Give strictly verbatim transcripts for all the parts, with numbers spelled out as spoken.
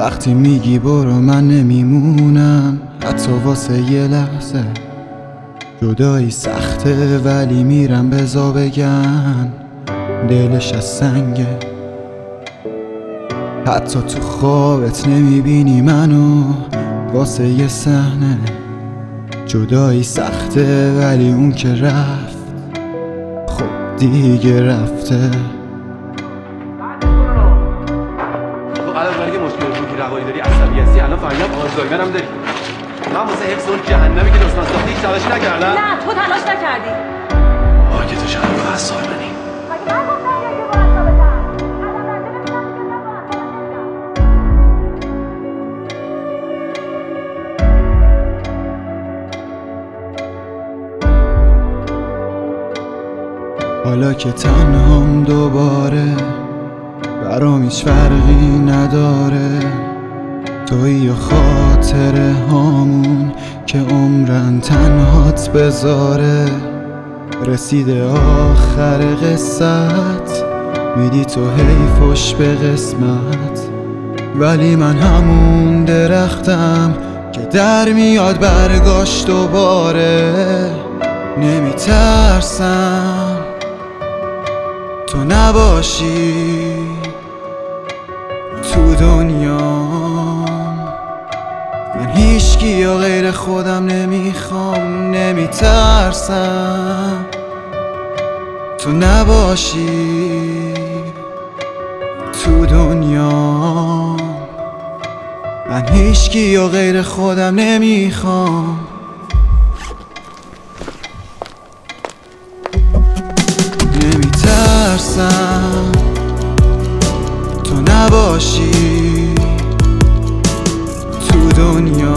وقتی میگی برو من نمیمونم حتی واسه یه لحظه. جدایی سخته ولی میرم بزا بگن دلش از سنگه. حتی تو خوابت نمیبینی منو واسه یه صحنه. جدایی سخته ولی اون که رفت خب دیگه رفته. الان که مشکل روحی روایی داری، عصبی هستی، الان فهمیدم آلزایمر هم داری. من واسه حفظ اون جهنمی که دشمن ساختی هیچ تلاش نکردم. نه تو تلاش نکردی. آه که تو چند رو حساب منی. حالا که تنهام دوباره برام هیچ فرقی نداره. توی یا خاطره هامون که عمرن تنهات بذاره. رسیده آخر قصت میدی تو حیفش به قسمت. ولی من همون درختم که در میاد برگاش دوباره. نمیترسم تو نباشی تو دنیام. من هیچکی یا غیر خودم نمیخوام. نمیترسم تو نباشی تو دنیام. من هیچکی یا غیر خودم نمیخوام. نمیترسم تو نباشی تو دنیا.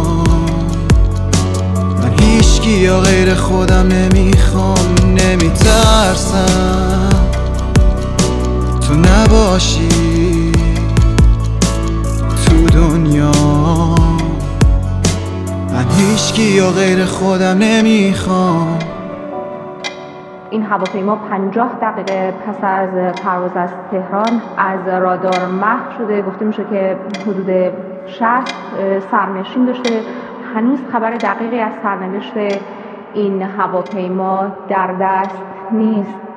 من هیچکی یا غیر خودم نمیخوام. نمیترسم تو نباشی تو دنیا. من هیچکی یا غیر خودم نمیخوام. این هواپیما پنجاه دقیقه پس از پرواز از تهران از رادار محو شده. گفته میشه که حدود شصت سرنشین داشته. هنوز خبر دقیقی از سرنوشت این هواپیما در دست نیست.